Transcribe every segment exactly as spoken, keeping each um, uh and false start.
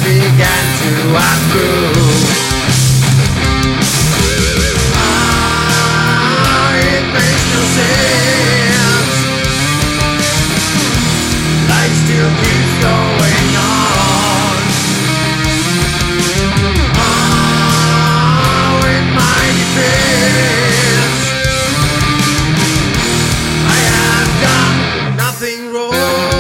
began to accrue. Ah, it makes no sense. Life still keeps going on. Ah, in my defense, I have done nothing wrong.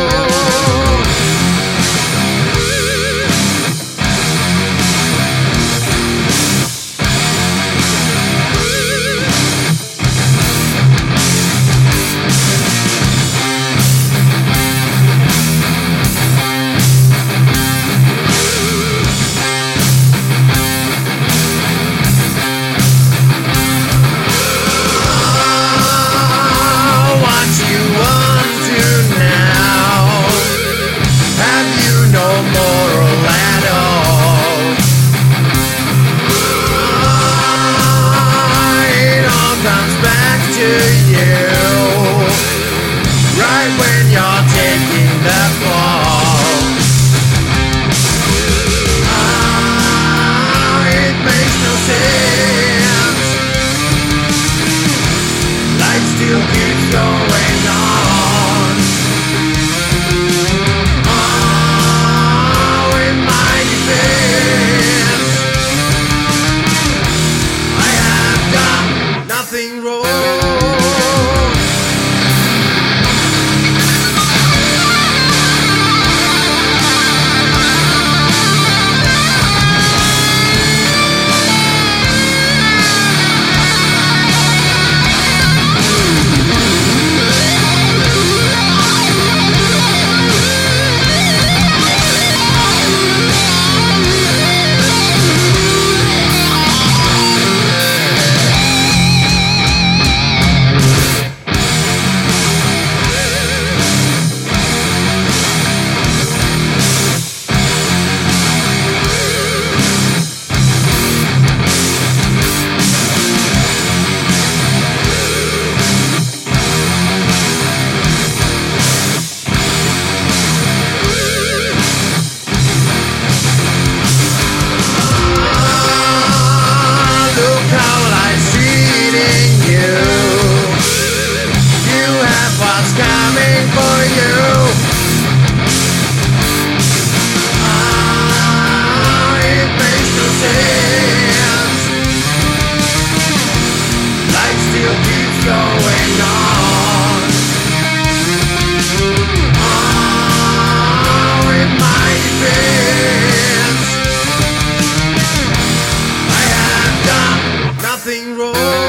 To you, right when you're taking the fall. Ah, it makes no sense. Life still keeps going on. Ah, in my defense, I have done nothing wrong. Going on. Oh, in my defense, I have done nothing wrong.